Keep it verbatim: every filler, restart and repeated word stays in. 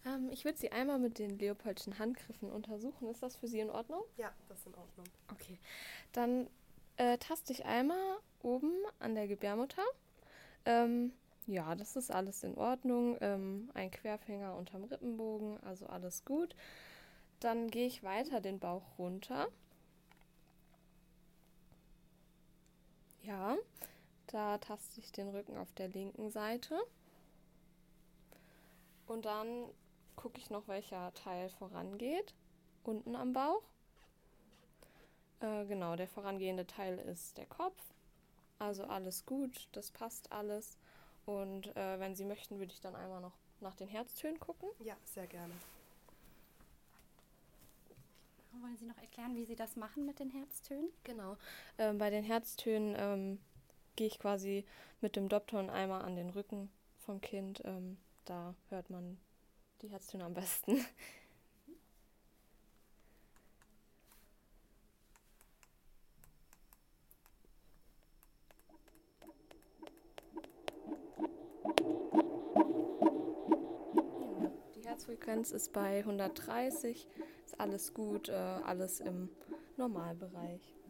Ähm, ich würde sie einmal mit den Leopoldschen Handgriffen untersuchen. Ist das für Sie in Ordnung? Ja, das ist in Ordnung. Okay. Dann äh, taste ich einmal oben an der Gebärmutter. Ähm, ja, das ist alles in Ordnung. Ähm, ein Querfinger unterm Rippenbogen, also alles gut. Dann gehe ich weiter den Bauch runter. Ja, da taste ich den Rücken auf der linken Seite. Und dann gucke ich noch, welcher Teil vorangeht. Unten am Bauch. Äh, genau, der vorangehende Teil ist der Kopf. Also alles gut, das passt alles. Und äh, wenn Sie möchten, würde ich dann einmal noch nach den Herztönen gucken. Ja, sehr gerne. Wollen Sie noch erklären, wie Sie das machen mit den Herztönen? Genau. Ähm, bei den Herztönen ähm, gehe ich quasi mit dem Dopton einmal an den Rücken vom Kind. Ähm, da hört man die Herztöne am besten. Ja, die Herzfrequenz ist bei hundertdreißig. Ist alles gut, äh, alles im Normalbereich.